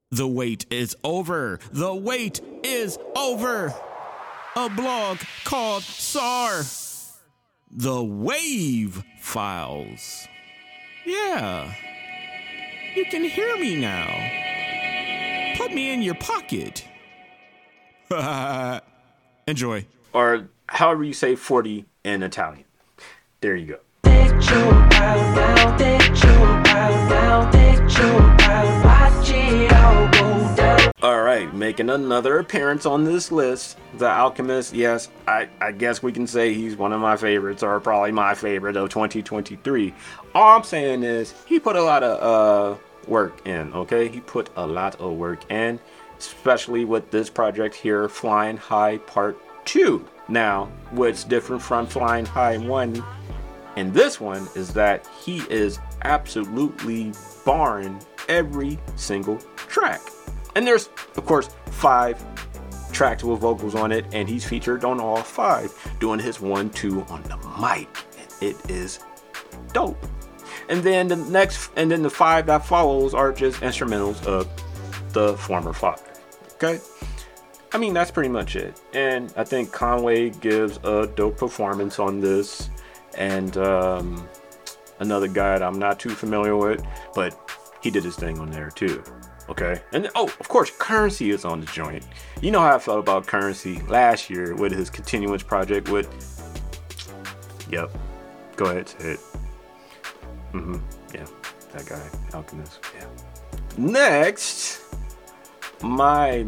The wait is over. The wait is over. A blog called SAR. The Wave Files. Yeah. You can hear me now. Put me in your pocket. Enjoy. Or however you say 40 in Italian. There you go. Alright, making another appearance on this list, The Alchemist. Yes, I guess we can say he's one of my favorites, or probably my favorite of 2023. All I'm saying is, he put a lot of work in, okay? He put a lot of work in, especially with this project here, Flying High Part 2. Now, what's different from Flying High 1 and this one is that he is absolutely barring every single track. And there's, of course, 5 tracks with vocals on it, and he's featured on all 5, doing his 1-2 on the mic. It is dope. And then the 5 that follows are just instrumentals of the former 5. Okay? I mean, that's pretty much it. And I think Conway gives a dope performance on this. And another guy that I'm not too familiar with, but he did his thing on there too. Okay. And of course, Currency is on the joint. You know how I felt about Currency last year with his continuance project with. Yep. Go ahead, say it. Yeah. That guy, Alchemist. Yeah. Next. My.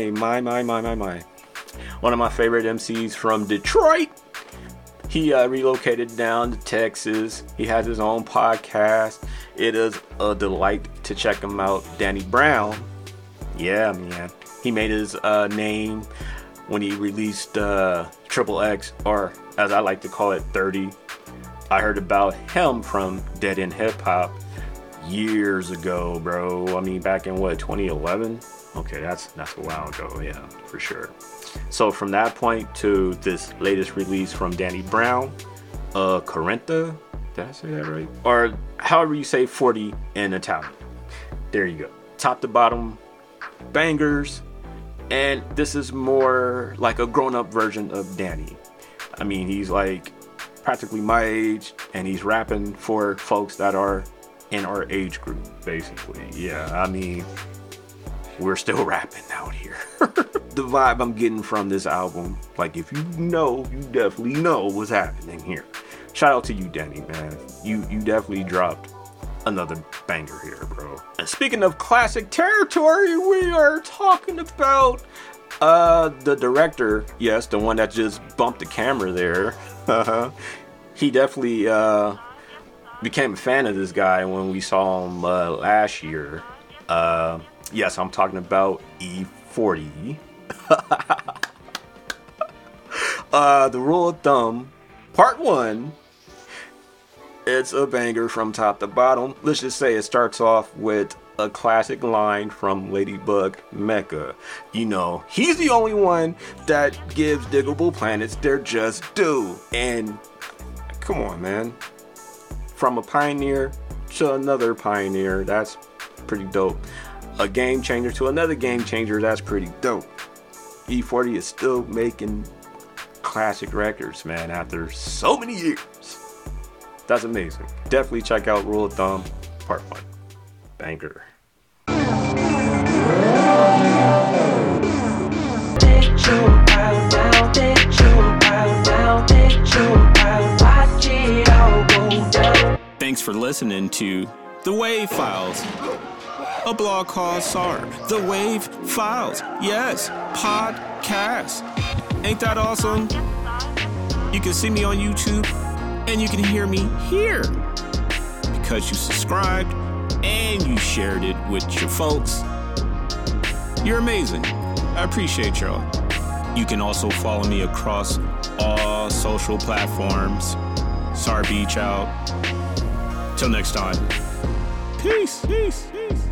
One of my favorite MCs from Detroit. He relocated down to Texas. He has his own podcast. It is a delight to check him out. Danny Brown. Yeah, man. He made his name when he released Triple X, or as I like to call it, 30. I heard about him from Dead End Hip Hop years ago, bro. I mean, back in 2011? Okay, that's a while ago. Yeah, for sure. So from that point to this latest release from Danny Brown, Quarenta, did I say that right? Or however you say 40 in Italian. There you go. Top to bottom bangers. And this is more like a grown-up version of Danny. I mean, he's like practically my age, and he's rapping for folks that are in our age group, basically. Yeah, I mean, we're still rapping out here. The vibe I'm getting from this album, like, if you know, you definitely know what's happening here. Shout out to you, Danny, man. You definitely dropped another banger here, bro. And speaking of classic territory, we are talking about the director. Yes, the one that just bumped the camera there. He definitely became a fan of this guy when we saw him last year. Yes, I'm talking about E40. The Rule of Thumb, Part 1. It's a banger from top to bottom. Let's just say it starts off with a classic line from Ladybug Mecca. You know, he's the only one that gives Diggable Planets their just due. And come on, man. From a pioneer to another pioneer, that's pretty dope. A game changer to another game changer, that's pretty dope. E40 is still making classic records, man, after so many years. That's amazing. Definitely check out Rule of Thumb Part 1. Banger. Thanks for listening to The Wave Files. A blog called SAR. The Wave Files. Yes, podcast. Ain't that awesome? You can see me on YouTube, and you can hear me here because you subscribed and you shared it with your folks. You're amazing. I appreciate y'all. You can also follow me across all social platforms. SAR Beach out. Till next time. Peace.